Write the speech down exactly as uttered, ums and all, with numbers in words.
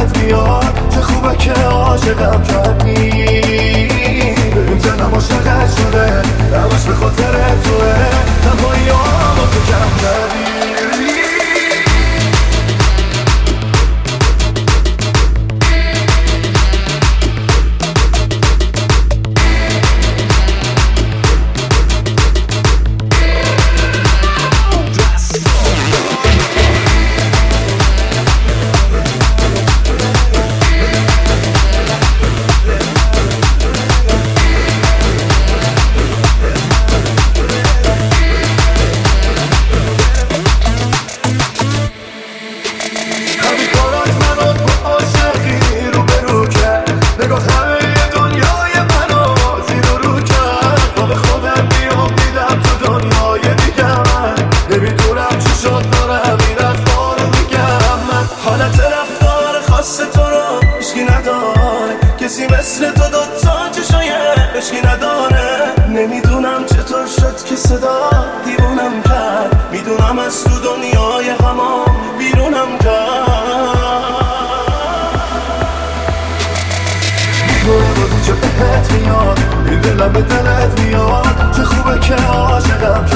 دلت میاد چه خوبه که عاشقم کردی. ببین دلم عاشقت شده همش به خاطر توه، تنهایی با تو کم کردی. کسی مثل تو دوتا چشای عشقی نداره. نمیدونم چطور شد که صدا دیوونم کرد، میدونم از تو دنیای همام بیرونم کرد. میدونم رو چه بهت میاد، این دلم به دلت میاد چه خوبه که عاشقم